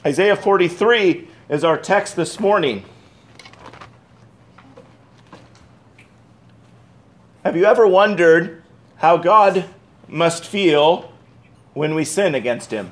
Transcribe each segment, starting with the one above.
Isaiah 43 is our text this morning. Have you ever wondered how God must feel when we sin against him?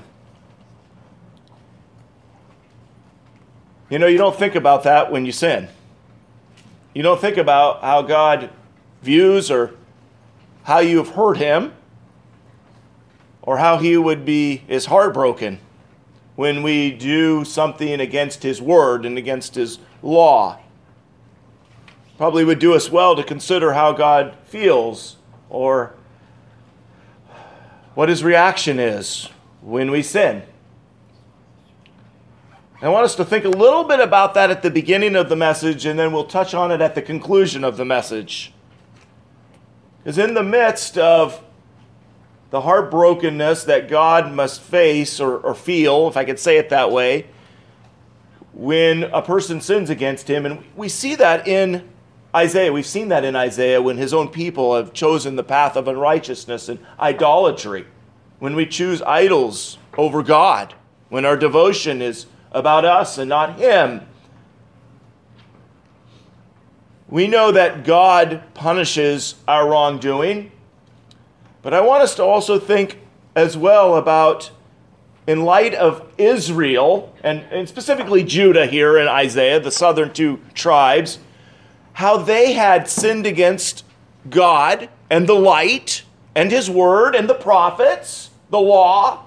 You know, you don't think about that when you sin. You don't think about how God views or how you have hurt him or how he would be is heartbroken when we do something against his word and against his law. Probably would do us well to consider how God feels or what his reaction is when we sin. I want us to think a little bit about that at the beginning of the message, and then we'll touch on it at the conclusion of the message. Because in the midst of the heartbrokenness that God must face or feel, if I could say it that way, when a person sins against him, and we see that in Isaiah. We've seen that in Isaiah when his own people have chosen the path of unrighteousness and idolatry. When we choose idols over God, when our devotion is about us and not him. We know that God punishes our wrongdoing, but I want us to also think as well about, in light of Israel, and specifically Judah here in Isaiah, the southern two tribes, how they had sinned against God and the light and his word and the prophets, the law.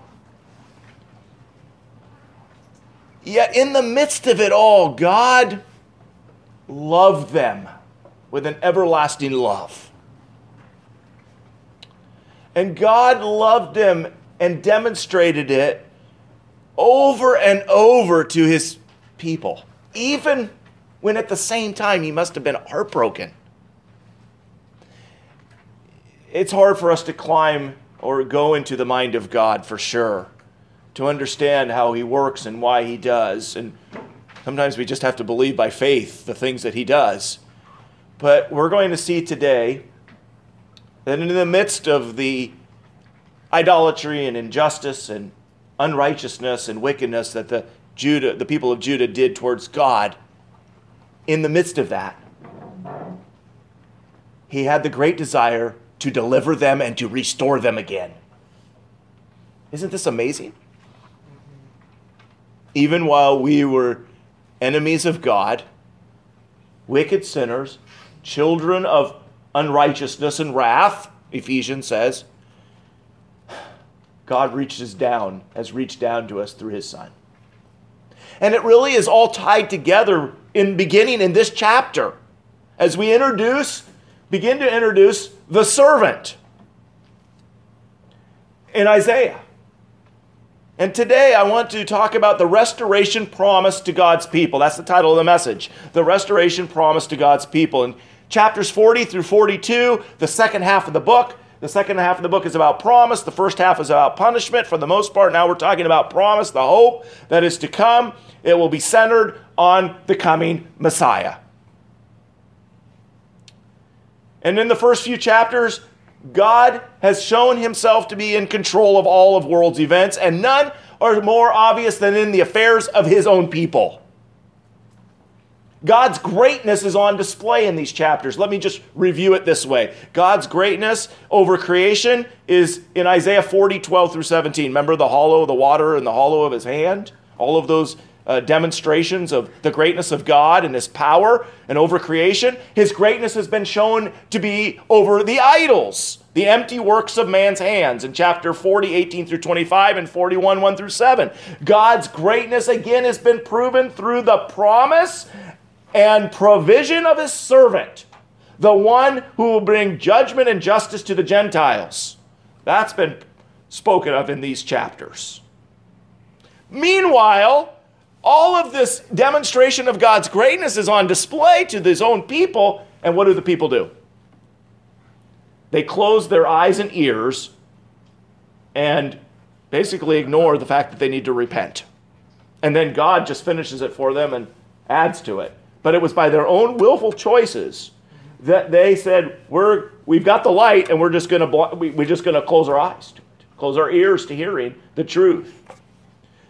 Yet in the midst of it all, God loved them with an everlasting love. And God loved them and demonstrated it over and over to his people, even when at the same time he must have been heartbroken. It's hard for us to climb or go into the mind of God for sure, to understand how he works and why he does. And sometimes we just have to believe by faith the things that he does. But we're going to see today that in the midst of the idolatry and injustice and unrighteousness and wickedness that the people of Judah did towards God, in the midst of that, he had the great desire to deliver them and to restore them again. Isn't this amazing? Even while we were enemies of God, wicked sinners, children of unrighteousness and wrath, Ephesians says, God has reached down to us through his Son. And it really is all tied together beginning in this chapter as we begin to introduce the servant in Isaiah. And today I want to talk about the restoration promise to God's people. That's the title of the message. The restoration promise to God's people. In chapters 40 through 42, the second half of the book. The second half of the book is about promise. The first half is about punishment for the most part. Now we're talking about promise, the hope that is to come. It will be centered on the coming Messiah. And in the first few chapters, God has shown himself to be in control of all of world's events, and none are more obvious than in the affairs of his own people. God's greatness is on display in these chapters. Let me just review it this way. God's greatness over creation is in Isaiah 40, 12 through 17. Remember the hollow of the water and the hollow of his hand? All of those demonstrations of the greatness of God and his power and over creation. His greatness has been shown to be over the idols, the empty works of man's hands in chapter 40, 18 through 25 and 41, 1 through 7. God's greatness again has been proven through the promise and provision of his servant, the one who will bring judgment and justice to the Gentiles. That's been spoken of in these chapters. Meanwhile, all of this demonstration of God's greatness is on display to his own people, and what do the people do? They close their eyes and ears and basically ignore the fact that they need to repent. And then God just finishes it for them and adds to it. But it was by their own willful choices that they said, we've got the light, and we're just going to close our eyes to it, close our ears to hearing the truth.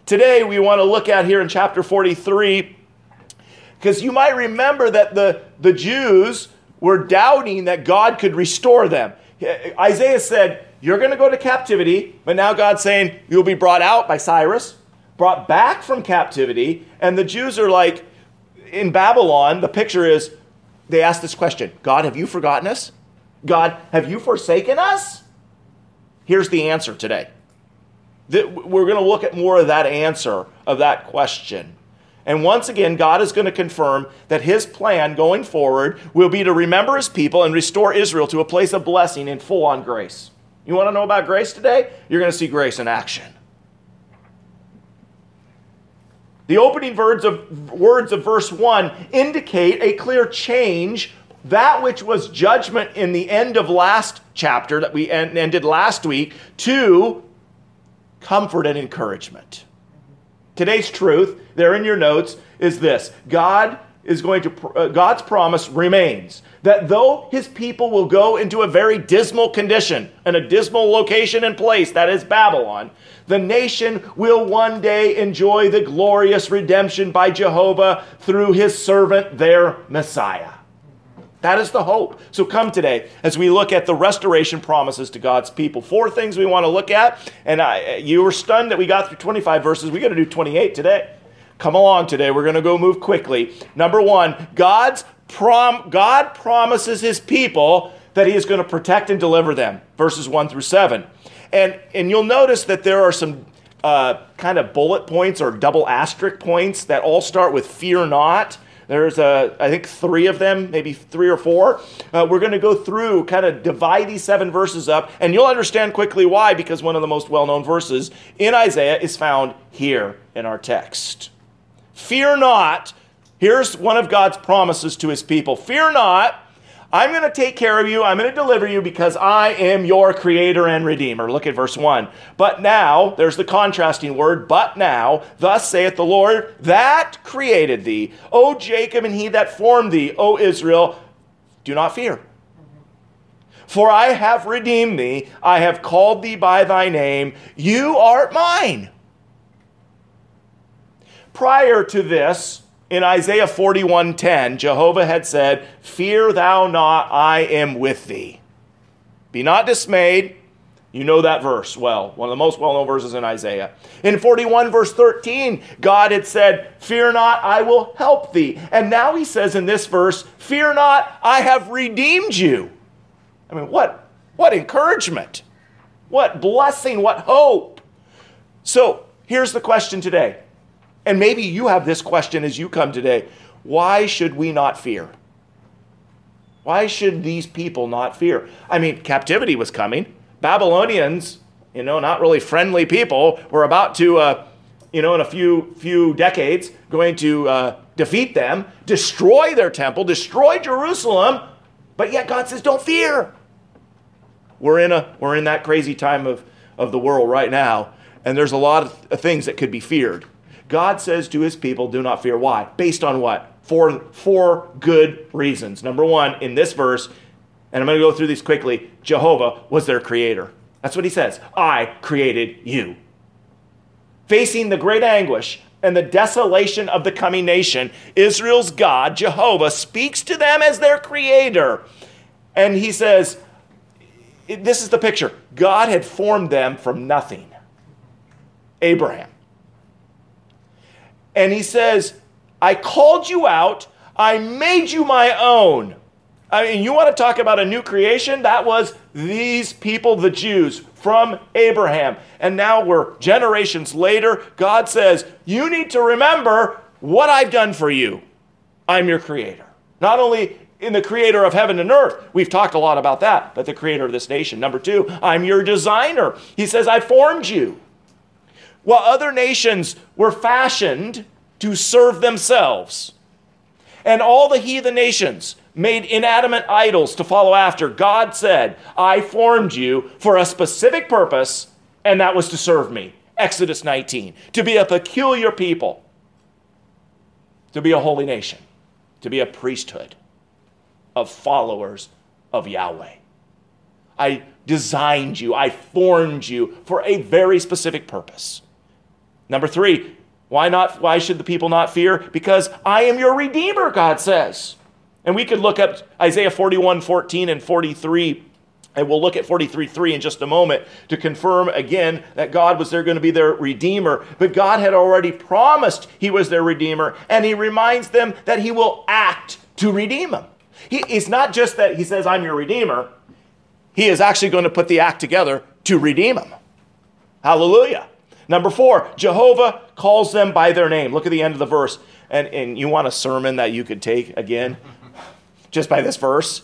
Today we want to look at here in chapter 43, because you might remember that the Jews were doubting that God could restore them. Isaiah said, you're going to go to captivity, but now God's saying you'll be brought out by Cyrus, brought back from captivity, and the Jews are like, in Babylon, the picture is, they ask this question, God, have you forgotten us? God, have you forsaken us? Here's the answer today. We're going to look at more of that answer of that question. And once again, God is going to confirm that his plan going forward will be to remember his people and restore Israel to a place of blessing and full-on grace. You want to know about grace today? You're going to see grace in action. The opening words of verse 1 indicate a clear change, that which was judgment in the end of last chapter that we ended last week, to comfort and encouragement. Today's truth, there in your notes, is this. God's promise remains that though his people will go into a very dismal condition and a dismal location and place, that is Babylon, the nation will one day enjoy the glorious redemption by Jehovah through his servant, their Messiah. That is the hope. So come today as we look at the restoration promises to God's people. 4 things we want to look at. And you were stunned that we got through 25 verses. We got to do 28 today. Come along today. We're going to go move quickly. Number 1, God promises his people that he is going to protect and deliver them. Verses 1 through 7. And you'll notice that there are some kind of bullet points or double asterisk points that all start with fear not. There's, I think, 3 of them, maybe 3 or 4. We're going to go through, kind of divide these 7 verses up, and you'll understand quickly why, because one of the most well-known verses in Isaiah is found here in our text. Fear not. Here's one of God's promises to his people. Fear not. I'm going to take care of you. I'm going to deliver you because I am your creator and redeemer. Look at verse 1. But now, there's the contrasting word, but now, thus saith the Lord that created thee, O Jacob, and he that formed thee, O Israel, do not fear. For I have redeemed thee. I have called thee by thy name. You art mine. Prior to this, in Isaiah 41:10, Jehovah had said, fear thou not, I am with thee. Be not dismayed. You know that verse well, one of the most well-known verses in Isaiah. In 41 verse 13, God had said, fear not, I will help thee. And now he says in this verse, fear not, I have redeemed you. I mean, what encouragement, what blessing, what hope. So here's the question today. And maybe you have this question as you come today. Why should we not fear? Why should these people not fear? I mean, captivity was coming. Babylonians, not really friendly people, were about to, in a few decades, going to defeat them, destroy their temple, destroy Jerusalem. But yet God says, don't fear. We're in that crazy time of the world right now. And there's a lot of things that could be feared. God says to his people, do not fear. Why? Based on what? For good reasons. Number 1, in this verse, and I'm going to go through these quickly, Jehovah was their creator. That's what he says. I created you. Facing the great anguish and the desolation of the coming nation, Israel's God, Jehovah, speaks to them as their creator. And he says, this is the picture. God had formed them from nothing. Abraham. And he says, I called you out. I made you my own. I mean, you want to talk about a new creation? That was these people, the Jews, from Abraham. And now we're generations later. God says, you need to remember what I've done for you. I'm your creator. Not only in the creator of heaven and earth, we've talked a lot about that, but the creator of this nation. Number 2, I'm your designer. He says, I formed you. While other nations were fashioned to serve themselves, and all the heathen nations made inanimate idols to follow after, God said, I formed you for a specific purpose, and that was to serve me. Exodus 19, to be a peculiar people, to be a holy nation, to be a priesthood of followers of Yahweh. I designed you, I formed you for a very specific purpose. Number 3, why not? Why should the people not fear? Because I am your Redeemer, God says. And we could look up Isaiah 41:14 and 43, and we'll look at 43:3 in just a moment to confirm again that God was there going to be their Redeemer. But God had already promised he was their Redeemer, and he reminds them that he will act to redeem them. It's not just that he says, I'm your Redeemer. He is actually going to put the act together to redeem them. Hallelujah. Number 4, Jehovah calls them by their name. Look at the end of the verse. And you want a sermon that you could take again just by this verse?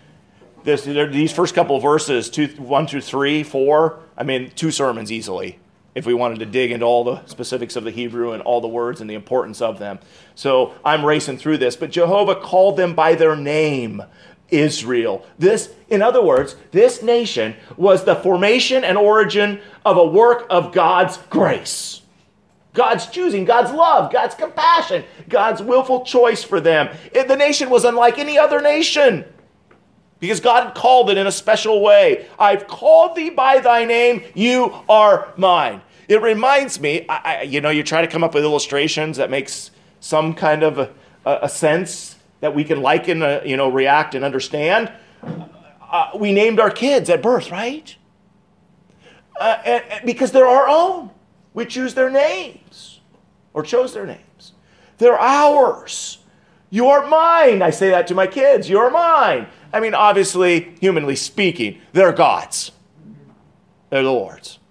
These first couple of verses, 1 through 3, 4, 2 sermons easily, if we wanted to dig into all the specifics of the Hebrew and all the words and the importance of them. So I'm racing through this. But Jehovah called them by their name, Israel. In other words, this nation was the formation and origin of a work of God's grace. God's choosing, God's love, God's compassion, God's willful choice for them. The nation was unlike any other nation because God called it in a special way. I've called thee by thy name, you are mine. It reminds me, you try to come up with illustrations that makes some kind of a sense that we can liken, react and understand. We named our kids at birth, right? And because they're our own. We choose their names, or chose their names. They're ours. You are mine. I say that to my kids. You are mine. Obviously, humanly speaking, they're God's. They're the Lord's.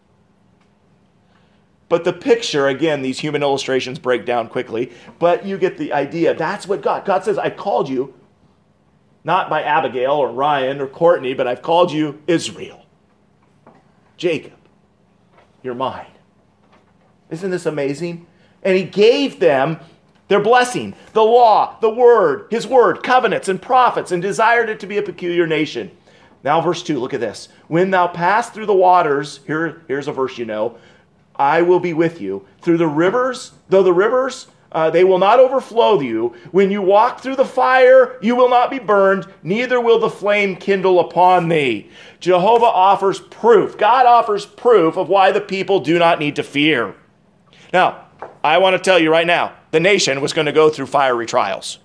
But the picture, again, these human illustrations break down quickly, but you get the idea. That's what God says, I've called you, not by Abigail or Ryan or Courtney, but I've called you Israel. Jacob, you're mine. Isn't this amazing? And he gave them their blessing, the law, the word, his word, covenants and prophets, and desired it to be a peculiar nation. Now verse 2, look at this. When thou pass through the waters, here's a verse you know, I will be with you. Through the rivers, though the rivers, they will not overflow you. When you walk through the fire, you will not be burned, neither will the flame kindle upon thee. Jehovah offers proof. God offers proof of why the people do not need to fear. Now, I want to tell you right now, the nation was going to go through fiery trials.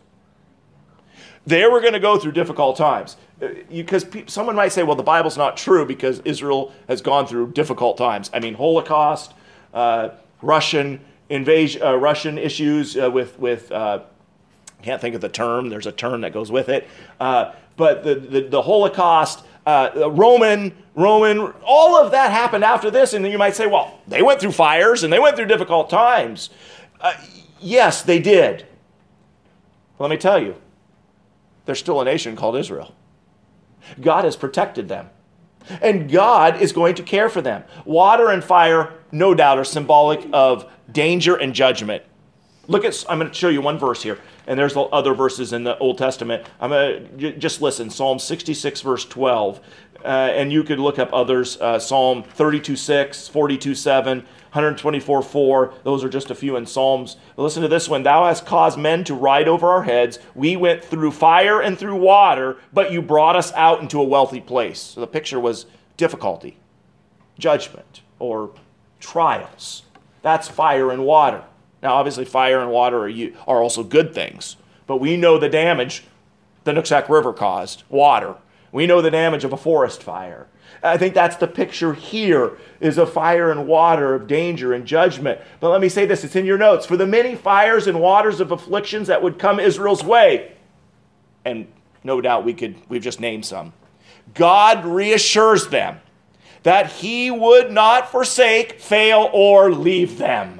They were going to go through difficult times. Because someone might say, well, the Bible's not true because Israel has gone through difficult times. Holocaust, Russian invasion, Russian issues with can't think of the term. There's a term that goes with it. But the Holocaust, Roman, all of that happened after this. And then you might say, well, they went through fires and they went through difficult times. Yes, they did. Let me tell you, there's still a nation called Israel. God has protected them. And God is going to care for them. Water and fire, no doubt, are symbolic of danger and judgment. I'm going to show you one verse here. And there's other verses in the Old Testament. I'm going to just listen. Psalm 66, verse 12. And you could look up others. Psalm 32:6, 42:7, 124:4. Those are just a few in Psalms. But listen to this one. Thou hast caused men to ride over our heads. We went through fire and through water, but you brought us out into a wealthy place. So the picture was difficulty, judgment, or trials. That's fire and water. Now, obviously, fire and water are also good things. But we know the damage the Nooksack River caused, water. We know the damage of a forest fire. I think that's the picture here, is of fire and water, of danger and judgment. But let me say this, it's in your notes. For the many fires and waters of afflictions that would come Israel's way, and no doubt we've just named some, God reassures them that he would not forsake, fail, or leave them.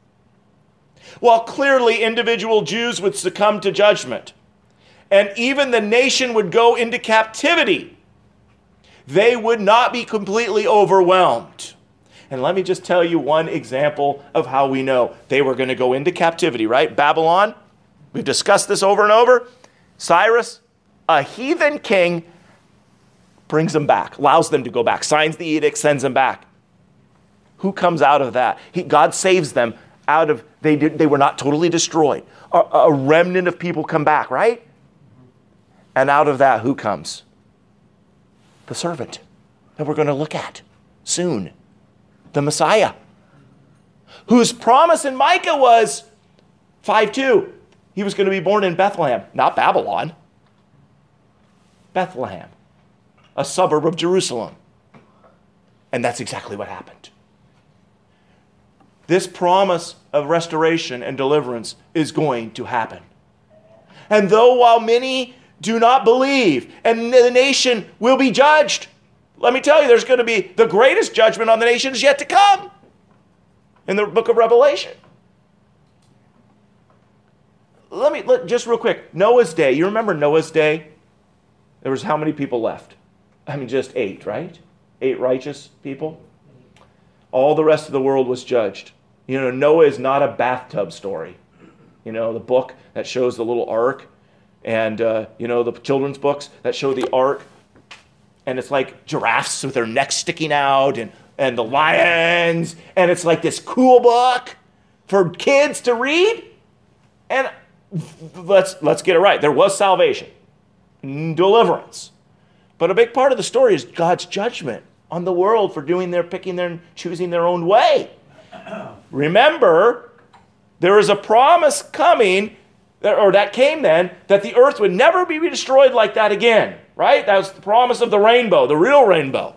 While clearly individual Jews would succumb to judgment, and even the nation would go into captivity, they would not be completely overwhelmed. And let me just tell you one example of how we know they were going to go into captivity, right? Babylon, we've discussed this over and over. Cyrus, a heathen king, brings them back, allows them to go back, signs the edict, sends them back. Who comes out of that? God saves them out of, they were not totally destroyed. A remnant of people come back, right? And out of that, who comes? The servant that we're going to look at soon. The Messiah. whose promise in Micah was 5:2. He was going to be born in Bethlehem, not Babylon. Bethlehem, a suburb of Jerusalem. And that's exactly what happened. This promise of restoration and deliverance is going to happen. And though while many do not believe, and the nation will be judged, let me tell you, there's going to be the greatest judgment on the nation is yet to come in the book of Revelation. Just real quick, Noah's day. You remember Noah's day? There was how many people left? Just 8, right? 8 righteous people. All the rest of the world was judged. Noah is not a bathtub story. The book that shows the little ark, and the children's books that show the ark, and it's like giraffes with their necks sticking out, and the lions, and it's like this cool book for kids to read. And let's get it right. There was salvation, deliverance. But a big part of the story is God's judgment on the world for choosing their own way. Remember, there is a promise coming, that came then, that the earth would never be destroyed like that again, right? That was the promise of the rainbow, the real rainbow.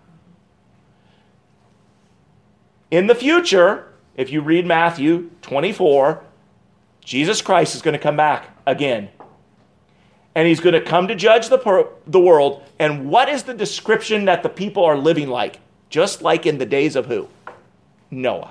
In the future, if you read Matthew 24, Jesus Christ is going to come back again. And he's going to come to judge the world. And what is the description that the people are living like? Just like in the days of who? Noah.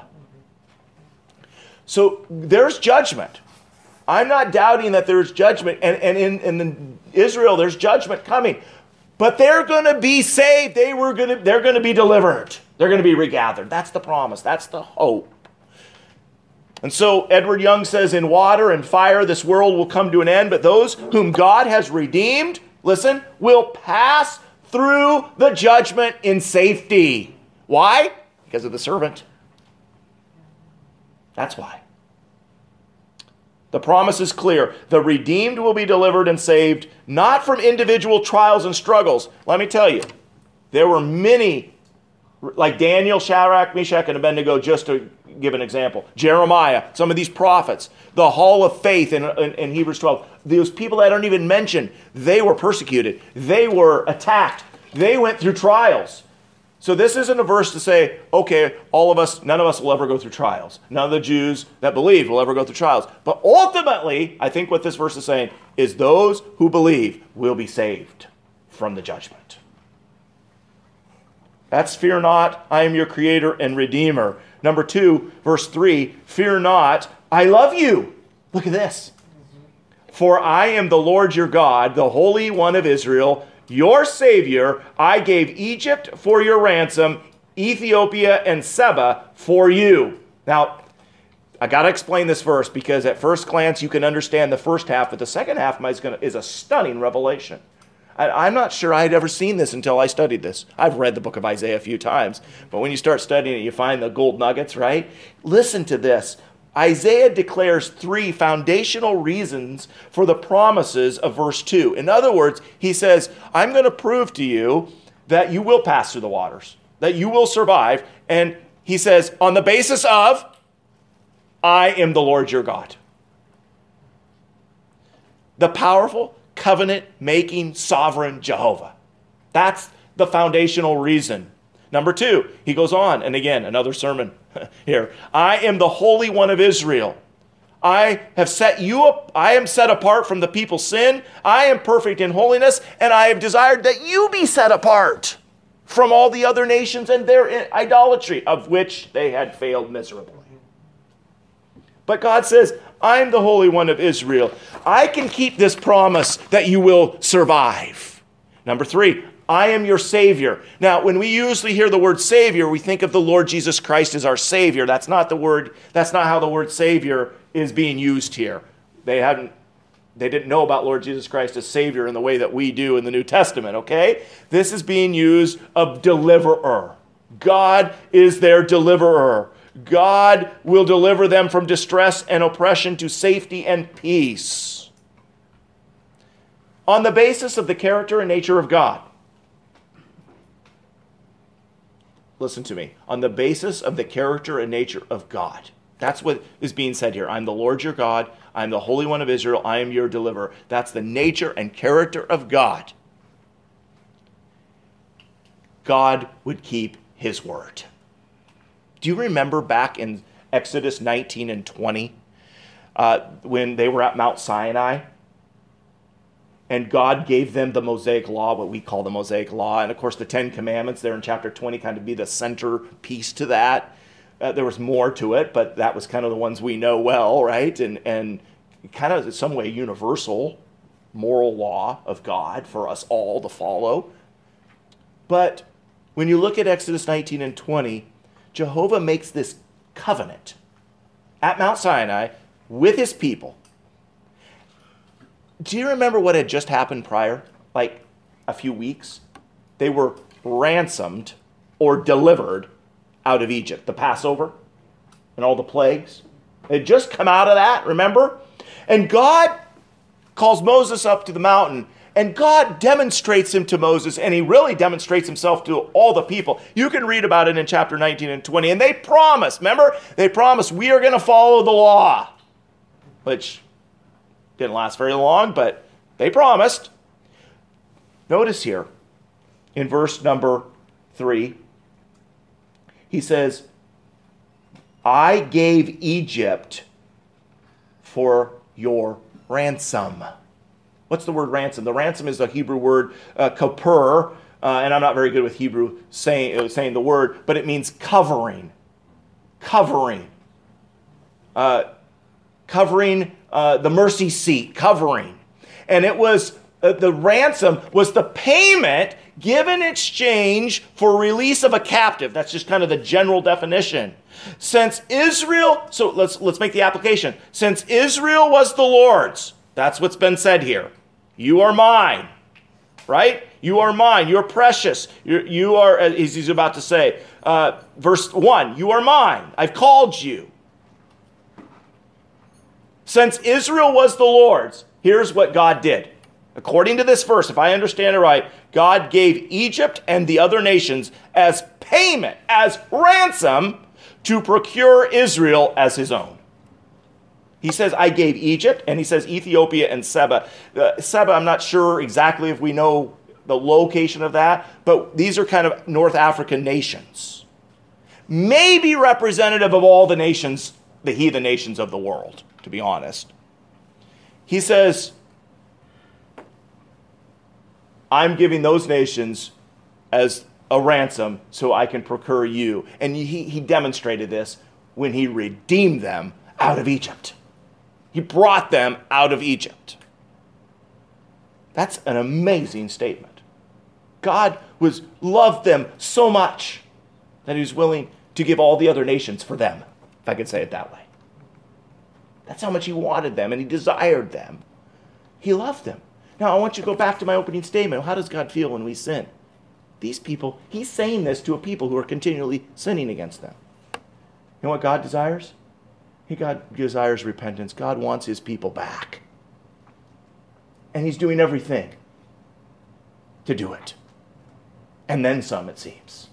So there's judgment. I'm not doubting that there's judgment. And in Israel, there's judgment coming. But they're going to be saved. They're going to be delivered. They're going to be regathered. That's the promise. That's the hope. And so Edward Young says, in water and fire, this world will come to an end, but those whom God has redeemed, listen, will pass through the judgment in safety. Why? Because of the servant. That's why. The promise is clear. The redeemed will be delivered and saved, not from individual trials and struggles. Let me tell you, there were many, like Daniel, Shadrach, Meshach, and Abednego, just to give an example. Jeremiah, some of these prophets, the hall of faith in Hebrews 12. Those people that aren't even mentioned, they were persecuted. They were attacked. They went through trials. So this isn't a verse to say, okay, none of us will ever go through trials. None of the Jews that believe will ever go through trials. But ultimately, I think what this verse is saying is those who believe will be saved from the judgment. That's fear not, I am your creator and redeemer. Number 2, verse 3, fear not, I love you. Look at this. For I am the Lord your God, the Holy One of Israel, your Savior. I gave Egypt for your ransom, Ethiopia and Seba for you. Now, I got to explain this verse because at first glance you can understand the first half, but the second half is a stunning revelation. I'm not sure I had ever seen this until I studied this. I've read the book of Isaiah a few times, but when you start studying it, you find the gold nuggets, right? Listen to this. Isaiah declares 3 foundational reasons for the promises of verse 2. In other words, he says, I'm going to prove to you that you will pass through the waters, that you will survive. And he says, on the basis of, I am the Lord your God. The powerful, covenant-making, sovereign Jehovah. That's the foundational reason. Number 2, he goes on, and again, another sermon here. I am the Holy One of Israel. I am set apart from the people's sin. I am perfect in holiness, and I have desired that you be set apart from all the other nations and their idolatry, of which they had failed miserably. But God says, I'm the Holy One of Israel. I can keep this promise that you will survive. Number 3, I am your Savior. Now, when we usually hear the word Savior, we think of the Lord Jesus Christ as our Savior. That's not how the word Savior is being used here. They didn't know about Lord Jesus Christ as Savior in the way that we do in the New Testament, okay? This is being used of deliverer. God is their deliverer. God will deliver them from distress and oppression to safety and peace. On the basis of the character and nature of God. listen to me, on the basis of the character and nature of God. That's what is being said here. I'm the Lord your God. I'm the Holy One of Israel. I am your deliverer. That's the nature and character of God. God would keep his word. Do you remember back in Exodus 19 and 20 when they were at Mount Sinai? And God gave them the Mosaic Law, what we call the Mosaic Law. And of course, the Ten Commandments there in chapter 20 kind of be the centerpiece to that. There was more to it, but that was kind of the ones we know well, right? And kind of in some way universal moral law of God for us all to follow. But when you look at Exodus 19 and 20, Jehovah makes this covenant at Mount Sinai with his people. Do you remember what had just happened prior? Like a few weeks? They were ransomed or delivered out of Egypt. The Passover and all the plagues. They had just come out of that, remember? And God calls Moses up to the mountain. And God demonstrates him to Moses. And he really demonstrates himself to all the people. You can read about it in chapter 19 and 20. And they promised, remember? They promised, we are going to follow the law. Which didn't last very long, but they promised. Notice here, in verse number 3, he says, I gave Egypt for your ransom. What's the word ransom? The ransom is the Hebrew word kopur, and I'm not very good with Hebrew saying the word, but it means covering. Covering. Covering the mercy seat, covering. And it was, the ransom was the payment given in exchange for release of a captive. That's just kind of the general definition. Since Israel, so let's make the application. Since Israel was the Lord's, that's what's been said here. You are mine, right? You are mine. You're precious. You are, as he's about to say, verse 1, you are mine. I've called you. Since Israel was the Lord's, here's what God did. According to this verse, if I understand it right, God gave Egypt and the other nations as payment, as ransom, to procure Israel as his own. He says, I gave Egypt, and he says Ethiopia and Seba. Seba, I'm not sure exactly if we know the location of that, but these are kind of North African nations. Maybe representative of all the nations, the heathen nations of the world, to be honest. He says, I'm giving those nations as a ransom so I can procure you. And he demonstrated this when he redeemed them out of Egypt. He brought them out of Egypt. That's an amazing statement. God loved them so much that he was willing to give all the other nations for them, if I could say it that way. That's how much he wanted them, and he desired them. He loved them. Now, I want you to go back to my opening statement. How does God feel when we sin? These people, he's saying this to a people who are continually sinning against them. You know what God desires? God desires repentance. God wants his people back. And he's doing everything to do it. And then some, it seems.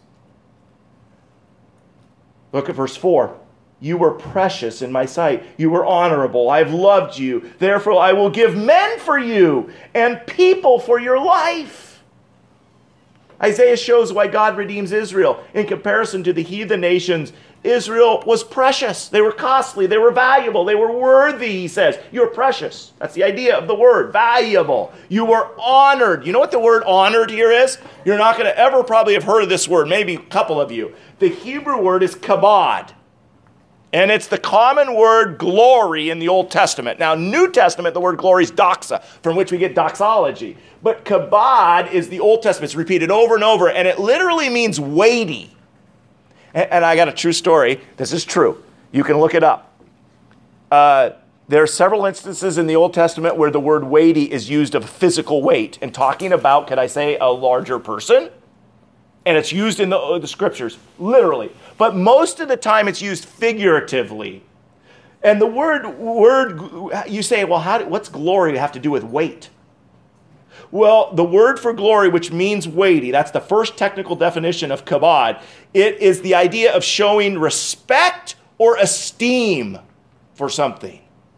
Look at verse 4. You were precious in my sight. You were honorable. I have loved you. Therefore, I will give men for you and people for your life. Isaiah shows why God redeems Israel. In comparison to the heathen nations, Israel was precious. They were costly. They were valuable. They were worthy, he says. You're precious. That's the idea of the word, valuable. You were honored. You know what the word honored here is? You're not going to ever probably have heard of this word, maybe a couple of you. The Hebrew word is kabod. And it's the common word glory in the Old Testament. Now, New Testament, the word glory is doxa, from which we get doxology. But kabod is the Old Testament. It's repeated over and over, and it literally means weighty. And I got a true story. This is true. You can look it up. There are several instances in the Old Testament where the word weighty is used of physical weight and talking about, could I say, a larger person? And it's used in the scriptures, literally. But most of the time it's used figuratively. And the word you say, well, what's glory have to do with weight? Well, the word for glory, which means weighty, that's the first technical definition of kabod. It is the idea of showing respect or esteem for something.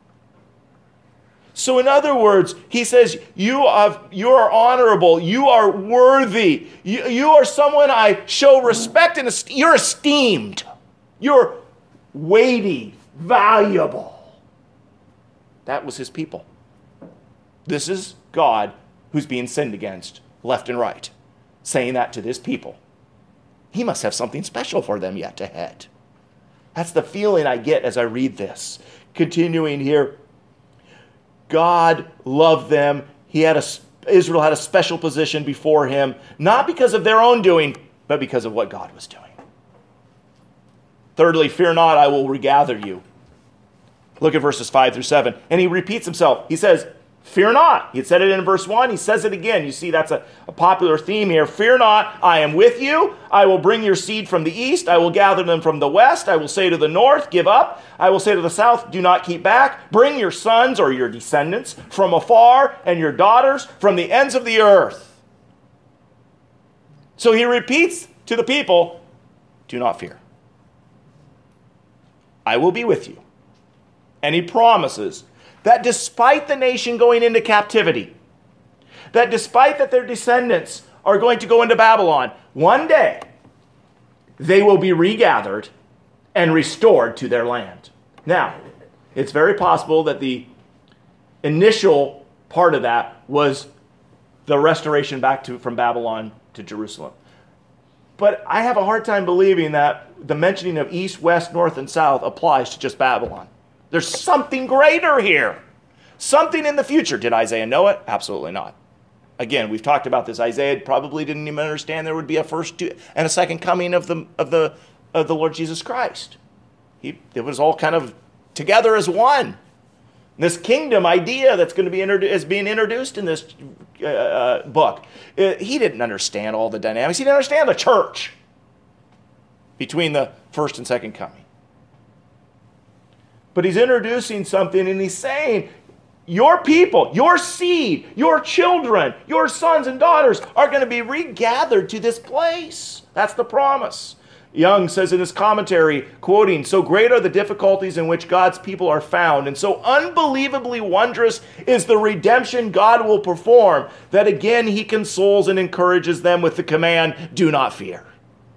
So in other words, he says, you are honorable, you are worthy, you are someone I show respect and you're esteemed, you're weighty, valuable. That was his people. This is God who's being sinned against left and right, saying that to this people. He must have something special for them yet ahead. That's the feeling I get as I read this. Continuing here, God loved them. Israel had a special position before him, not because of their own doing, but because of what God was doing. Thirdly, fear not, I will regather you. Look at verses 5 through 7. And he repeats himself. He says, fear not. He had said it in verse 1. He says it again. You see, that's a popular theme here. Fear not, I am with you. I will bring your seed from the east. I will gather them from the west. I will say to the north, give up. I will say to the south, do not keep back. Bring your sons or your descendants from afar and your daughters from the ends of the earth. So he repeats to the people, do not fear. I will be with you. And he promises that despite the nation going into captivity, that despite that their descendants are going to go into Babylon, one day they will be regathered and restored to their land. Now, it's very possible that the initial part of that was the restoration back from Babylon to Jerusalem. But I have a hard time believing that the mentioning of east, west, north, and south applies to just Babylon. There's something greater here. Something in the future. Did Isaiah know it? Absolutely not. Again, we've talked about this. Isaiah probably didn't even understand there would be a first and a second coming of the Lord Jesus Christ. It was all kind of together as one. This kingdom idea that's going to be being introduced in this book. He didn't understand all the dynamics. He didn't understand the church between the first and second coming. But he's introducing something and he's saying, your people, your seed, your children, your sons and daughters are going to be regathered to this place. That's the promise. Young says in his commentary, quoting, so great are the difficulties in which God's people are found, and so unbelievably wondrous is the redemption God will perform, that again he consoles and encourages them with the command, do not fear.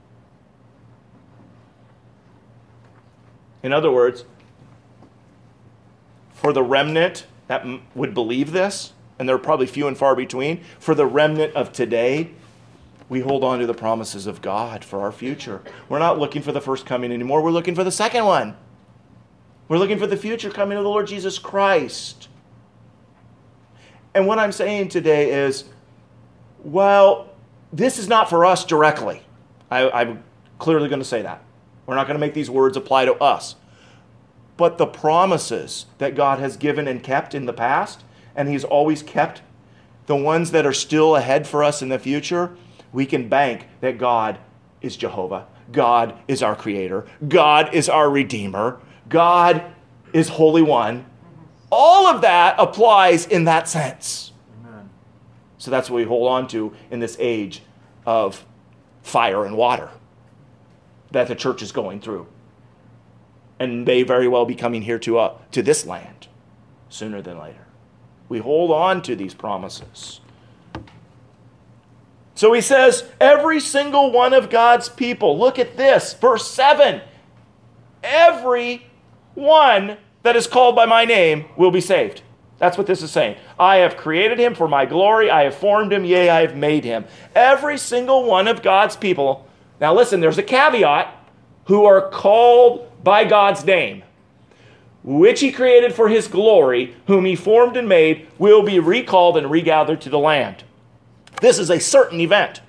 In other words, for the remnant that would believe this, and they're probably few and far between, for the remnant of today, we hold on to the promises of God for our future. We're not looking for the first coming anymore. We're looking for the second one. We're looking for the future coming of the Lord Jesus Christ. And what I'm saying today is, well, this is not for us directly. I'm clearly going to say that. We're not going to make these words apply to us. But the promises that God has given and kept in the past, and he's always kept, the ones that are still ahead for us in the future, we can bank that God is Jehovah. God is our creator. God is our redeemer. God is Holy One. All of that applies in that sense. Amen. So that's what we hold on to in this age of fire and water that the church is going through. And may very well be coming here to this land sooner than later. We hold on to these promises. So he says, every single one of God's people, look at this, verse 7, every one that is called by my name will be saved. That's what this is saying. I have created him for my glory. I have formed him. Yea, I have made him. Every single one of God's people. Now listen, there's a caveat. Who are called by God's name, which he created for his glory, whom he formed and made, will be recalled and regathered to the land. This is a certain event.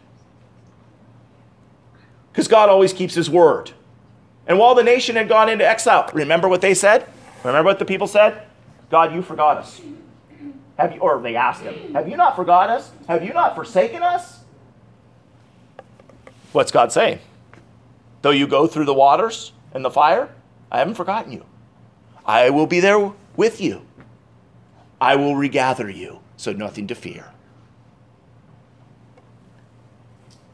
Because God always keeps his word. And while the nation had gone into exile, remember what they said? Remember what the people said? God, you forgot us. Or they asked him, have you not forgotten us? Have you not forsaken us? What's God saying? Though you go through the waters and the fire, I haven't forgotten you. I will be there with you. I will regather you, so nothing to fear.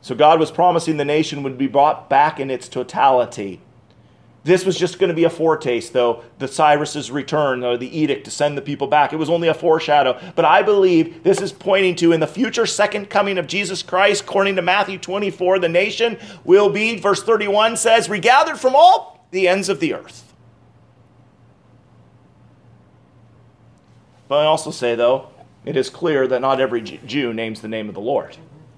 So God was promising the nation would be brought back in its totality. This was just going to be a foretaste, though, the Cyrus's return, or the edict to send the people back. It was only a foreshadow. But I believe this is pointing to, in the future second coming of Jesus Christ, according to Matthew 24, the nation will be, verse 31 says, regathered from all the ends of the earth. But I also say, though, it is clear that not every Jew names the name of the Lord.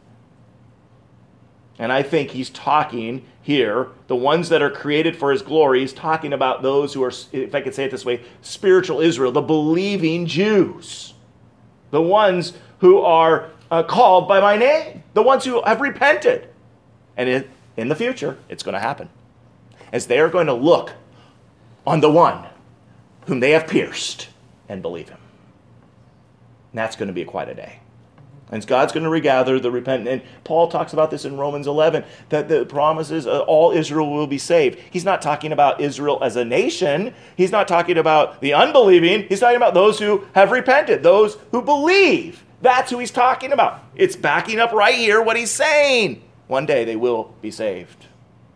And I think he's talking here, the ones that are created for his glory, he's talking about those who are, if I could say it this way, spiritual Israel, the believing Jews. The ones who are called by my name. The ones who have repented. And in the future, it's going to happen. As they are going to look on the one whom they have pierced and believe him. And that's going to be quite a day. And God's going to regather the repentant. And Paul talks about this in Romans 11, that the promises all Israel will be saved. He's not talking about Israel as a nation. He's not talking about the unbelieving. He's talking about those who have repented, those who believe. That's who he's talking about. It's backing up right here what he's saying. One day they will be saved.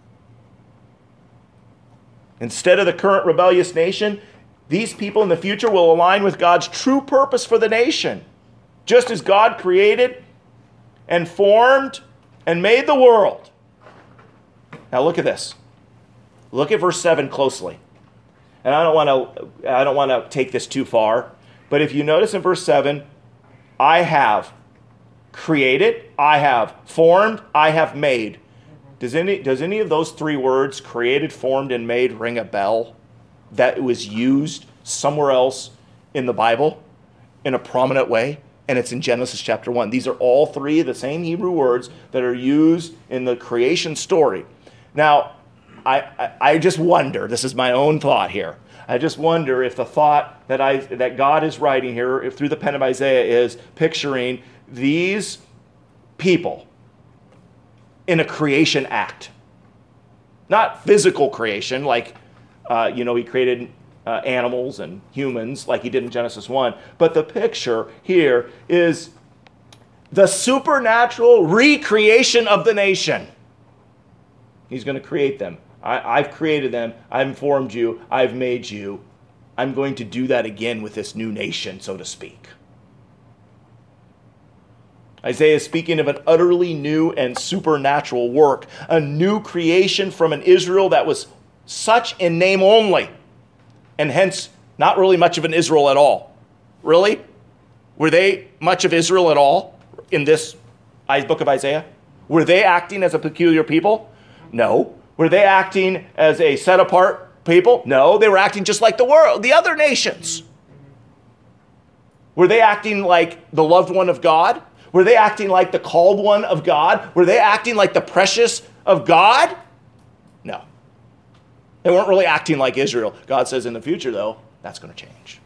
Instead of the current rebellious nation, these people in the future will align with God's true purpose for the nation. Just as God created and formed and made the world. Now look at this. Look at verse 7 closely. And I don't want to take this too far, but if you notice in verse 7, I have created, I have formed, I have made. Does any of those three words, created, formed, and made, ring a bell that was used somewhere else in the Bible in a prominent way? And it's in Genesis chapter 1. These are all three of the same Hebrew words that are used in the creation story. Now, I just wonder, this is my own thought here, I just wonder if the thought that God is writing here if through the pen of Isaiah is picturing these people in a creation act. Not physical creation, like, he created animals and humans like he did in Genesis 1. But the picture here is the supernatural recreation of the nation. He's going to create them. I've created them. I've formed you. I've made you. I'm going to do that again with this new nation, so to speak. Isaiah is speaking of an utterly new and supernatural work, a new creation from an Israel that was such in name only, and hence not really much of an Israel at all. Really? Were they much of Israel at all in this book of Isaiah? Were they acting as a peculiar people? No. Were they acting as a set-apart people? No. They were acting just like the world, the other nations. Were they acting like the loved one of God? Were they acting like the called one of God? Were they acting like the precious of God? No. They weren't really acting like Israel. God says in the future, though, that's going to change.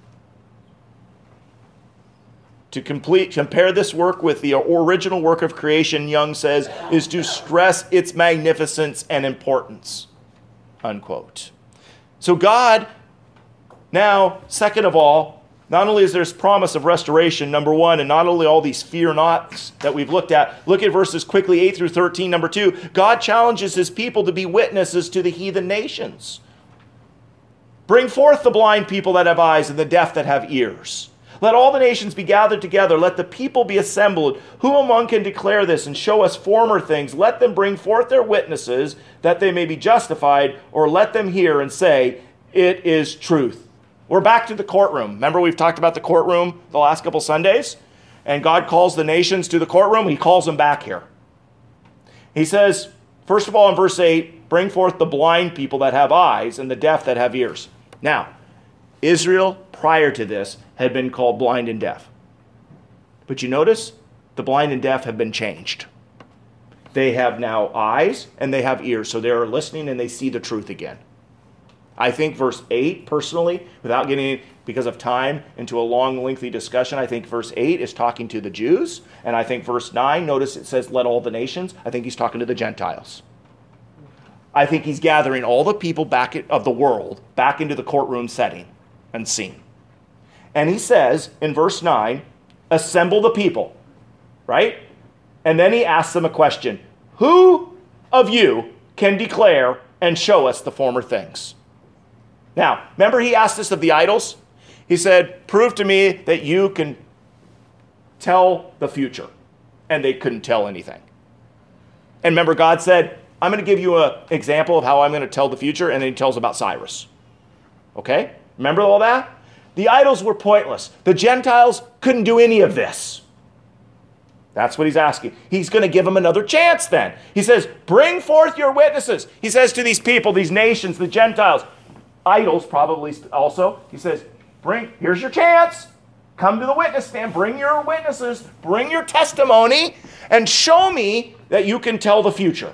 To compare this work with the original work of creation, Young says, is to stress its magnificence and importance. Unquote. So God, now, second of all, not only is there this promise of restoration, number one, and not only all these fear nots that we've looked at, look at verses quickly 8 through 13, number 2. God challenges his people to be witnesses to the heathen nations. Bring forth the blind people that have eyes and the deaf that have ears. Let all the nations be gathered together. Let the people be assembled. Who among can declare this and show us former things? Let them bring forth their witnesses that they may be justified, or let them hear and say, it is truth. We're back to the courtroom. Remember we've talked about the courtroom the last couple Sundays? And God calls the nations to the courtroom. He calls them back here. He says, first of all, in verse 8, bring forth the blind people that have eyes and the deaf that have ears. Now, Israel, prior to this, had been called blind and deaf. But you notice, the blind and deaf have been changed. They have now eyes and they have ears, so they are listening and they see the truth again. I think verse 8, personally, without getting, because of time, into a long, lengthy discussion, I think verse 8 is talking to the Jews. And I think verse 9, notice it says, let all the nations. I think he's talking to the Gentiles. I think he's gathering all the people back of the world back into the courtroom setting and scene. And he says, in verse 9, assemble the people, right? And then he asks them a question. Who of you can declare and show us the former things? Now, remember he asked this of the idols? He said, prove to me that you can tell the future. And they couldn't tell anything. And remember, God said, I'm going to give you an example of how I'm going to tell the future. And then he tells about Cyrus. Okay? Remember all that? The idols were pointless. The Gentiles couldn't do any of this. That's what he's asking. He's going to give them another chance then. He says, bring forth your witnesses. He says to these people, these nations, the Gentiles, idols probably also, he says, here's your chance. Come to the witness stand. Bring your witnesses. Bring your testimony and show me that you can tell the future.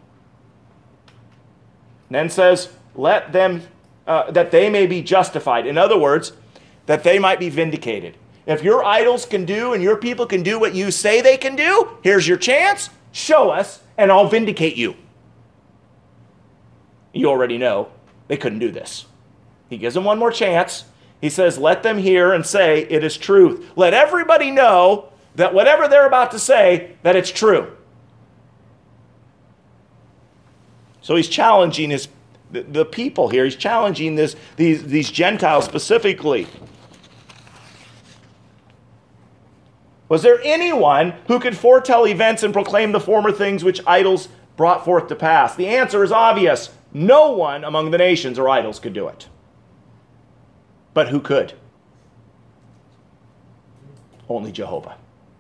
And then says, let them, that they may be justified. In other words, that they might be vindicated. If your idols can do and your people can do what you say they can do, here's your chance. Show us and I'll vindicate you. You already know they couldn't do this. He gives them one more chance. He says, let them hear and say it is truth. Let everybody know that whatever they're about to say, that it's true. So he's challenging the people here. He's challenging these Gentiles specifically. Was there anyone who could foretell events and proclaim the former things which idols brought forth to pass? The answer is obvious. No one among the nations or idols could do it. But who could? Only Jehovah.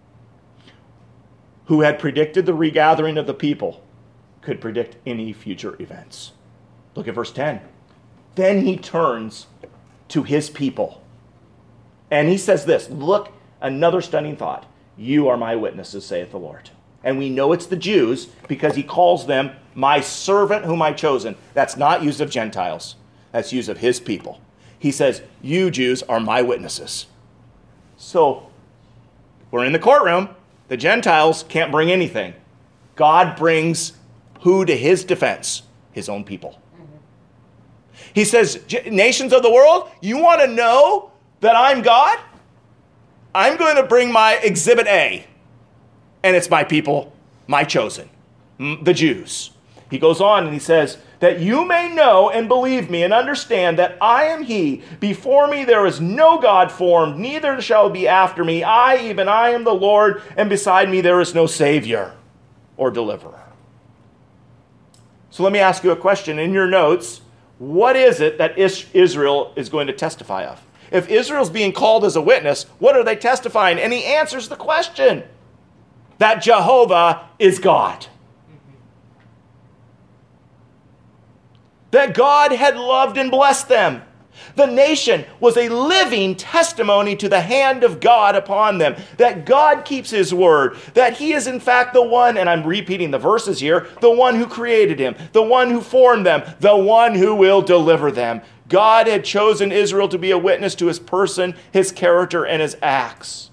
Who had predicted the regathering of the people could predict any future events. Look at verse 10. Then he turns to his people. And he says this, look, another stunning thought. You are my witnesses, saith the Lord. And we know it's the Jews because he calls them my servant whom I chosen. That's not use of Gentiles. That's use of his people. He says, you Jews are my witnesses. So we're in the courtroom. The Gentiles can't bring anything. God brings who to his defense? His own people. He says, nations of the world, you want to know that I'm God? I'm going to bring my exhibit A. And it's my people, my chosen, the Jews. He goes on and he says, that you may know and believe me and understand that I am he. Before me there is no God formed, neither shall be after me. I am the Lord, and beside me there is no Savior or deliverer. So let me ask you a question. In your notes, what is it that Israel is going to testify of? If Israel's being called as a witness, what are they testifying? And he answers the question. That Jehovah is God. That God had loved and blessed them. The nation was a living testimony to the hand of God upon them. That God keeps his word. That he is in fact the one, and I'm repeating the verses here, the one who created him, the one who formed them, the one who will deliver them. God had chosen Israel to be a witness to his person, his character, and his acts.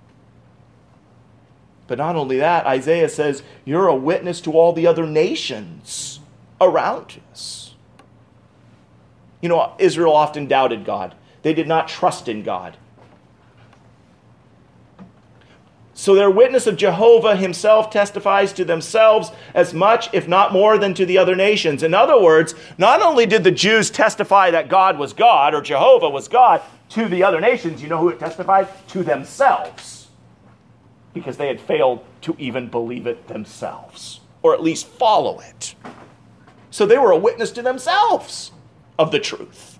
But not only that, Isaiah says, you're a witness to all the other nations around us. You know, Israel often doubted God. They did not trust in God. So their witness of Jehovah himself testifies to themselves as much, if not more, than to the other nations. In other words, not only did the Jews testify that God was God, or Jehovah was God, to the other nations, you know who it testified? To themselves. Because they had failed to even believe it themselves, or at least follow it. So they were a witness to themselves of the truth.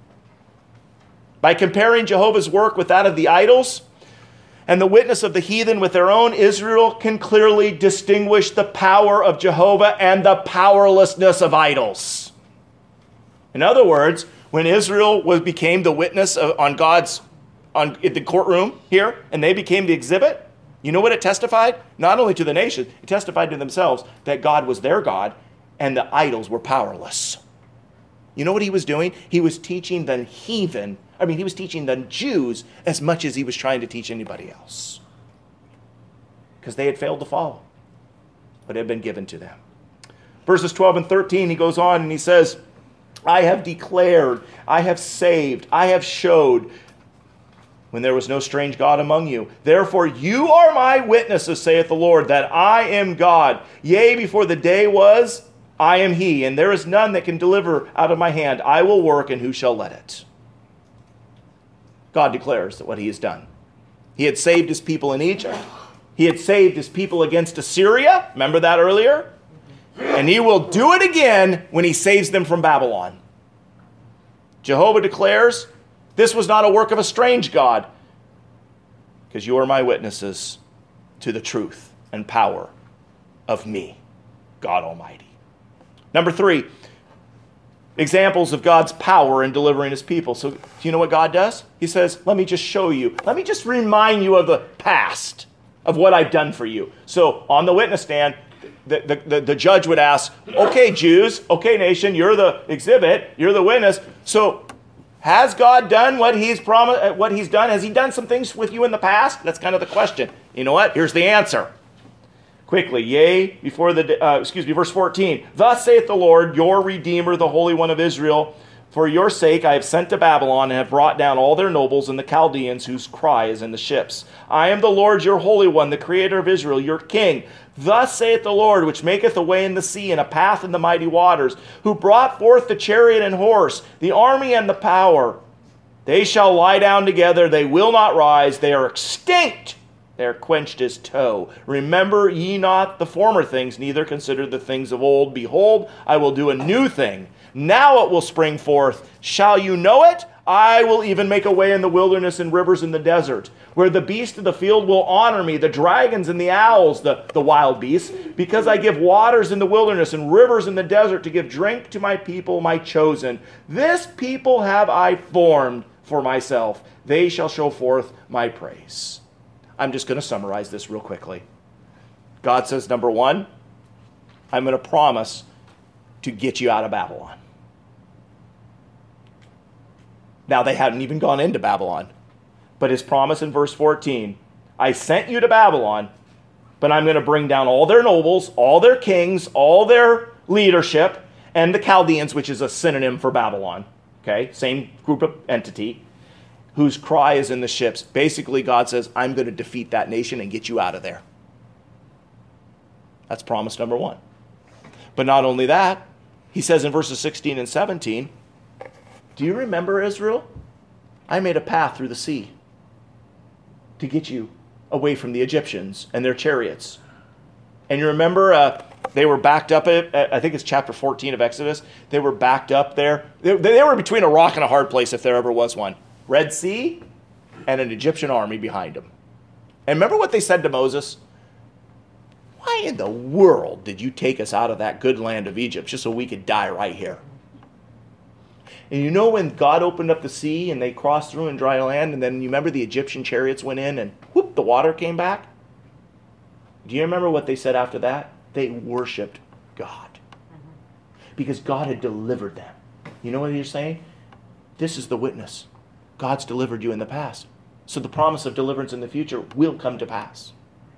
By comparing Jehovah's work with that of the idols and the witness of the heathen with their own, Israel can clearly distinguish the power of Jehovah and the powerlessness of idols. In other words, when Israel became the witness in the courtroom here, and they became the exhibit, you know what it testified? Not only to the nation, it testified to themselves that God was their God and the idols were powerless. You know what he was doing? He was teaching the heathen, he was teaching the Jews as much as he was trying to teach anybody else. Because they had failed to follow what had been given to them. Verses 12 and 13, he goes on and he says, I have declared, I have saved, I have showed when there was no strange God among you. Therefore you are my witnesses, saith the Lord, that I am God. Yea, before the day was, I am he, and there is none that can deliver out of my hand. I will work, and who shall let it? God declares that what he has done. He had saved his people in Egypt. He had saved his people against Assyria. Remember that earlier? And he will do it again when he saves them from Babylon. Jehovah declares, this was not a work of a strange God, because you are my witnesses to the truth and power of me, God Almighty. Number 3, examples of God's power in delivering his people. So do you know what God does? He says, let me just show you. Let me just remind you of the past, of what I've done for you. So on the witness stand, the judge would ask, okay, Jews, okay, nation, you're the exhibit, you're the witness. So has God done what he's promised, what he's done? Has he done some things with you in the past? That's kind of the question. You know what? Here's the answer. Quickly, yea, verse 14. Thus saith the Lord, your Redeemer, the Holy One of Israel, for your sake I have sent to Babylon and have brought down all their nobles and the Chaldeans whose cry is in the ships. I am the Lord, your Holy One, the Creator of Israel, your King. Thus saith the Lord, which maketh a way in the sea and a path in the mighty waters, who brought forth the chariot and horse, the army and the power. They shall lie down together, they will not rise, they are extinct. They are quenched as tow. Remember ye not the former things, neither consider the things of old. Behold, I will do a new thing. Now it will spring forth. Shall you know it? I will even make a way in the wilderness and rivers in the desert, where the beasts of the field will honor me, the dragons and the owls, the wild beasts, because I give waters in the wilderness and rivers in the desert to give drink to my people, my chosen. This people have I formed for myself. They shall show forth my praise. I'm just going to summarize this real quickly. God says, number 1, I'm going to promise to get you out of Babylon. Now, they hadn't even gone into Babylon. But his promise in verse 14, I sent you to Babylon, but I'm going to bring down all their nobles, all their kings, all their leadership, and the Chaldeans, which is a synonym for Babylon. Okay, same group of entity, whose cry is in the ships. Basically, God says, I'm going to defeat that nation and get you out of there. That's promise number 1. But not only that, he says in verses 16 and 17, do you remember, Israel? I made a path through the sea to get you away from the Egyptians and their chariots. And you remember they were backed up at, I think it's chapter 14 of Exodus. They were backed up there. They were between a rock and a hard place if there ever was one. Red Sea and an Egyptian army behind them. And remember what they said to Moses? Why in the world did you take us out of that good land of Egypt just so we could die right here? And you know when God opened up the sea and they crossed through in dry land, and then you remember the Egyptian chariots went in and whoop, the water came back? Do you remember what they said after that? They worshiped God. Because God had delivered them. You know what he's saying? This is the witness. God's delivered you in the past. So the promise of deliverance in the future will come to pass.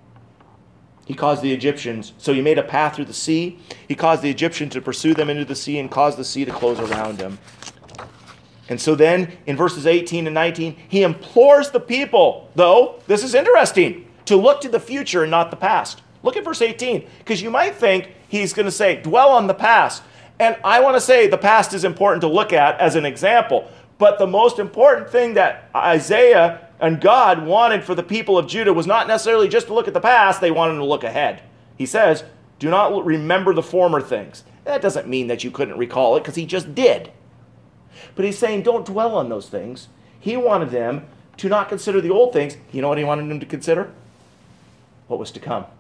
He caused the Egyptians, so he made a path through the sea. He caused the Egyptians to pursue them into the sea and caused the sea to close around them. And so then, in verses 18 and 19, he implores the people, though, this is interesting, to look to the future and not the past. Look at verse 18, because you might think he's going to say, dwell on the past. And I want to say the past is important to look at as an example. But the most important thing that Isaiah and God wanted for the people of Judah was not necessarily just to look at the past, they wanted to look ahead. He says, do not remember the former things. That doesn't mean that you couldn't recall it, because he just did. But he's saying, don't dwell on those things. He wanted them to not consider the old things. You know what he wanted them to consider? What was to come.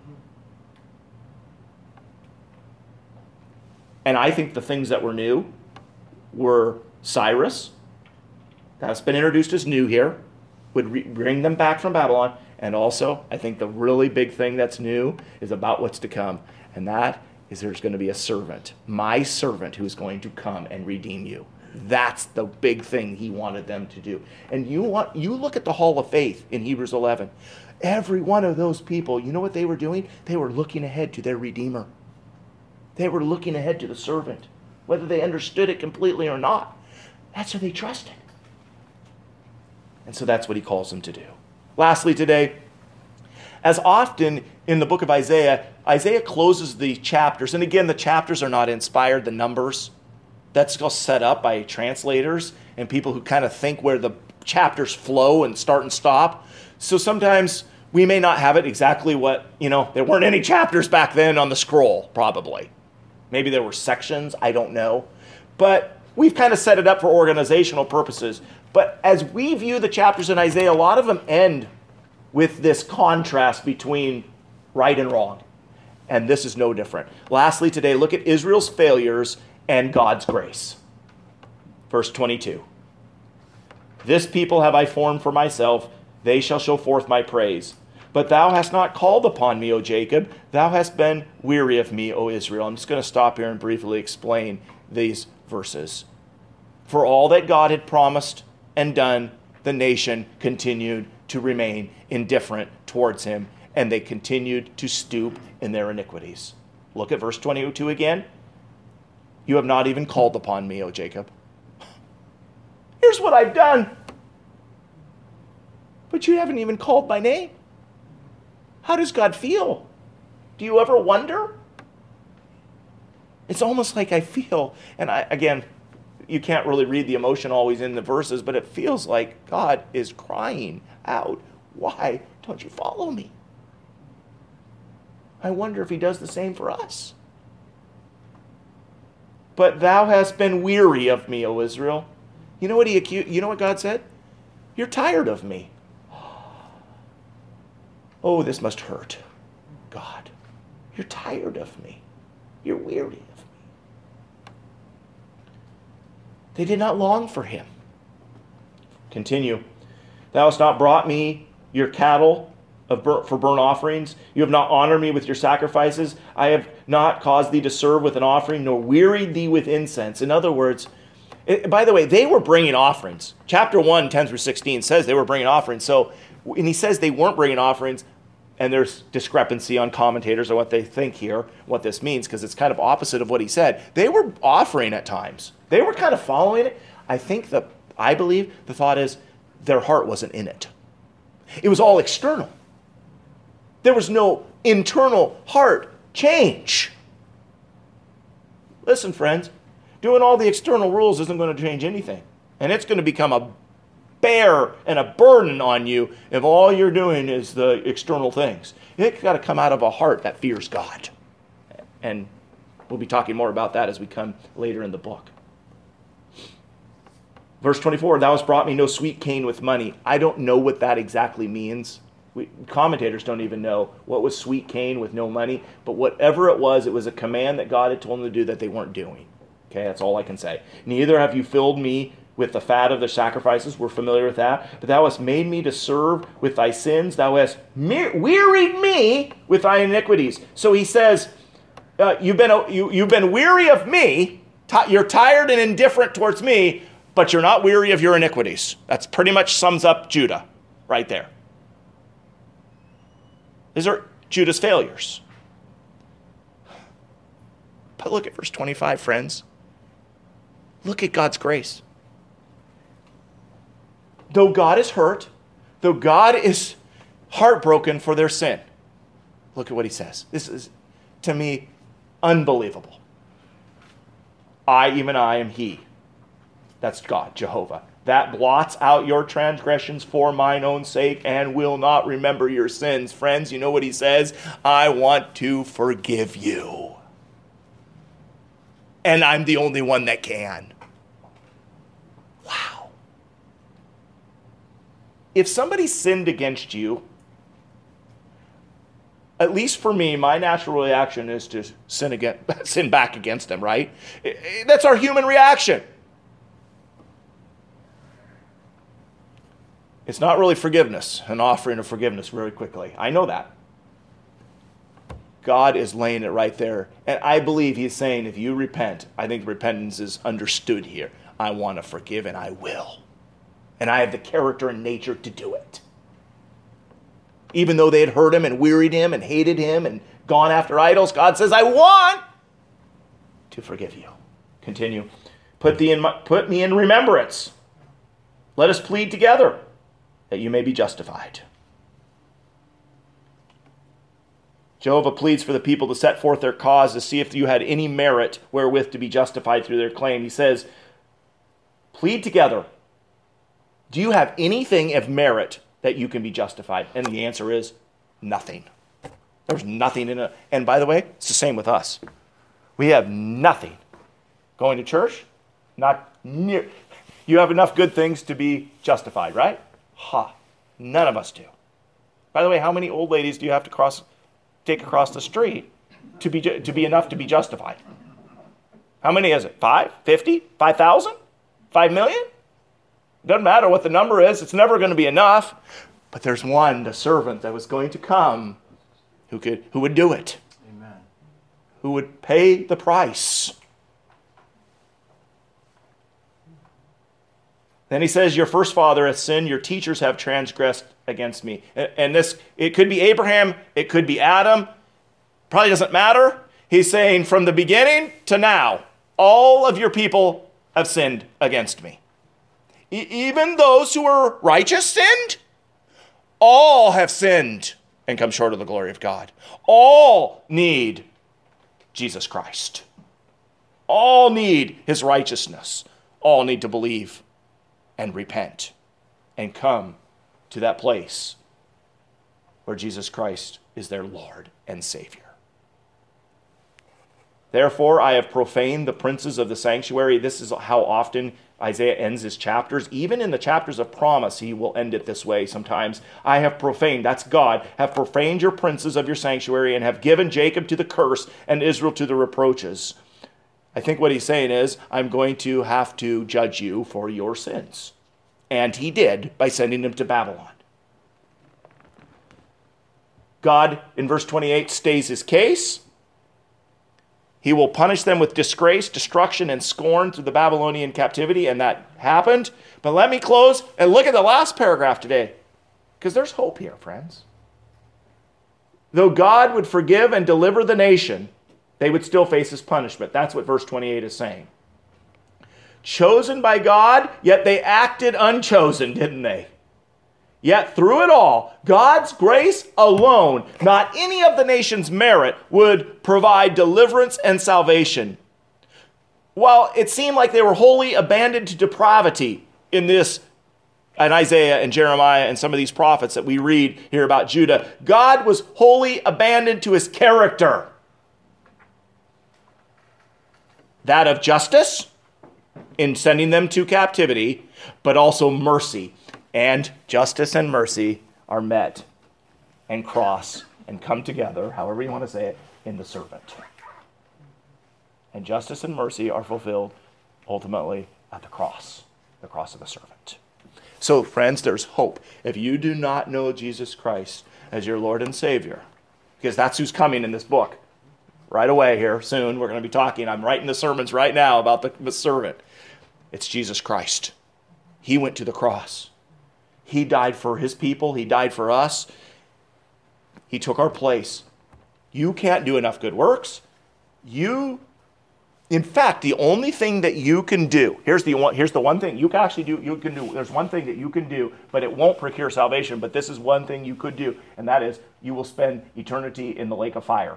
And I think the things that were new were Cyrus, that's been introduced as new here, would bring them back from Babylon. And also, I think the really big thing that's new is about what's to come. And that is there's going to be a servant, my servant, who's going to come and redeem you. That's the big thing he wanted them to do. And you look at the Hall of Faith in Hebrews 11. Every one of those people, you know what they were doing? They were looking ahead to their Redeemer. They were looking ahead to the servant, whether they understood it completely or not. That's who they trusted. And so that's what he calls them to do. Lastly today, as often in the book of Isaiah, Isaiah closes the chapters. And again, the chapters are not inspired, the numbers. That's all set up by translators and people who kind of think where the chapters flow and start and stop. So sometimes we may not have it exactly what, there weren't any chapters back then on the scroll, probably. Maybe there were sections, I don't know. But we've kind of set it up for organizational purposes. But as we view the chapters in Isaiah, a lot of them end with this contrast between right and wrong. And this is no different. Lastly today, look at Israel's failures and God's grace. Verse 22. This people have I formed for myself, they shall show forth my praise. But thou hast not called upon me, O Jacob. Thou hast been weary of me, O Israel. I'm just going to stop here and briefly explain these verses. For all that God had promised and done, the nation continued to remain indifferent towards him, and they continued to stoop in their iniquities. Look at verse 22 again. You have not even called upon me, O Jacob. Here's what I've done. But you haven't even called my name. How does God feel? Do you ever wonder? It's almost like I feel, and again, you can't really read the emotion always in the verses, but it feels like God is crying out, why don't you follow me? I wonder if he does the same for us. But thou hast been weary of me, O Israel. You know what God said? You're tired of me. Oh, this must hurt. God, you're tired of me. You're weary of me. They did not long for him. Continue. Thou hast not brought me your cattle for burnt offerings. You have not honored me with your sacrifices. I have not caused thee to serve with an offering, nor wearied thee with incense. In other words, by the way, they were bringing offerings. Chapter 1, 10 through 16 says they were bringing offerings. And he says they weren't bringing offerings, and there's discrepancy on commentators on what they think here, what this means, because it's kind of opposite of what he said. They were offering at times. They were kind of following it. I believe the thought is their heart wasn't in it. It was all external. There was no internal heart change. Listen, friends, doing all the external rules isn't going to change anything. And it's going to become a bear and a burden on you if all you're doing is the external things. It's got to come out of a heart that fears God. And we'll be talking more about that as we come later in the book. Verse 24, thou hast brought me no sweet cane with money. I don't know what that exactly means. Commentators don't even know what was sweet cane with no money. But whatever it was a command that God had told them to do that they weren't doing. Okay, that's all I can say. Neither have you filled me with the fat of the sacrifices. We're familiar with that. But thou hast made me to serve with thy sins. Thou hast wearied me with thy iniquities. So he says, you've been weary of me. You're tired and indifferent towards me, but you're not weary of your iniquities. That's pretty much sums up Judah right there. These are Judah's failures. But look at verse 25, friends. Look at God's grace. Though God is hurt, though God is heartbroken for their sin, look at what he says. This is, to me, unbelievable. Even I am he. That's God, Jehovah. That blots out your transgressions for mine own sake and will not remember your sins. Friends, you know what he says? I want to forgive you. And I'm the only one that can. Wow. If somebody sinned against you, at least for me, my natural reaction is to sin back against them, right? That's our human reaction. It's not really forgiveness, an offering of forgiveness very quickly. I know that. God is laying it right there. And I believe he's saying, if you repent, I think repentance is understood here. I want to forgive and I will. And I have the character and nature to do it. Even though they had hurt him and wearied him and hated him and gone after idols, God says, I want to forgive you. Continue. Put me in remembrance. Let us plead together. that you may be justified. Jehovah pleads for the people to set forth their cause to see if you had any merit wherewith to be justified through their claim. He says, plead together. Do you have anything of merit that you can be justified? And the answer is nothing. There's nothing in it. And by the way, it's the same with us. We have nothing. Going to church? Not near. You have enough good things to be justified, right? None of us do. By the way, how many old ladies do you have to take across the street to be enough to be justified? How many is it? 5? 50? 5,000? 5 million? Doesn't matter what the number is. It's never going to be enough. But there's one, the servant that was going to come, who would do it. Amen. Who would pay the price. Then he says, your first father hath sinned, your teachers have transgressed against me. And this, it could be Abraham, it could be Adam, probably doesn't matter. He's saying from the beginning to now, all of your people have sinned against me. Even those who are righteous sinned. All have sinned and come short of the glory of God. All need Jesus Christ. All need his righteousness. All need to believe and repent and come to that place where Jesus Christ is their Lord and Savior. Therefore, I have profaned the princes of the sanctuary. This is how often Isaiah ends his chapters. Even in the chapters of promise, he will end it this way sometimes. I have profaned, that's God, have profaned your princes of your sanctuary and have given Jacob to the curse and Israel to the reproaches. I think what he's saying is, I'm going to have to judge you for your sins. And he did by sending them to Babylon. God, in verse 28, states his case. He will punish them with disgrace, destruction, and scorn through the Babylonian captivity, and that happened. But let me close and look at the last paragraph today, because there's hope here, friends. Though God would forgive and deliver the nation, they would still face his punishment. That's what verse 28 is saying. Chosen by God, yet they acted unchosen, didn't they? Yet through it all, God's grace alone, not any of the nation's merit, would provide deliverance and salvation. While it seemed like they were wholly abandoned to depravity in Isaiah and Jeremiah and some of these prophets that we read here about Judah, God was wholly abandoned to his character. That of justice in sending them to captivity, but also mercy. And justice and mercy are met and cross and come together, however you want to say it, in the servant. And justice and mercy are fulfilled ultimately at the cross of the servant. So, friends, there's hope. If you do not know Jesus Christ as your Lord and Savior, because that's who's coming in this book, right away here soon, we're going to be talking, I'm writing the sermons right now about the servant. It's Jesus Christ. He went to the cross. He died for his people. He died for us. He took our place. You can't do enough good works. In fact, the only thing that you can do, here's the one thing you can actually do, there's one thing that you can do, but it won't procure salvation, but this is one thing you could do, and that is you will spend eternity in the lake of fire.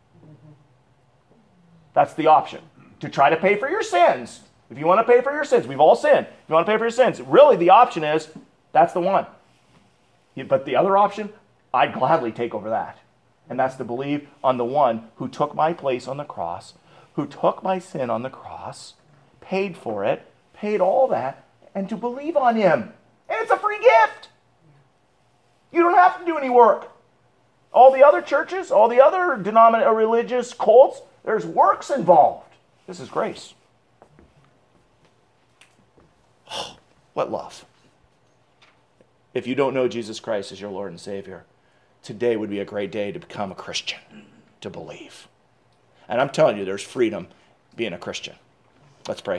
That's the option. To try to pay for your sins. If you want to pay for your sins, we've all sinned. If you want to pay for your sins, really the option is, that's the one. But the other option, I'd gladly take over that. And that's to believe on the one who took my place on the cross, who took my sin on the cross, paid for it, paid all that, and to believe on him. And it's a free gift. You don't have to do any work. All the other churches, all the other religious cults, there's works involved. This is grace. Oh, what love. If you don't know Jesus Christ as your Lord and Savior, today would be a great day to become a Christian, to believe. And I'm telling you, there's freedom being a Christian. Let's pray.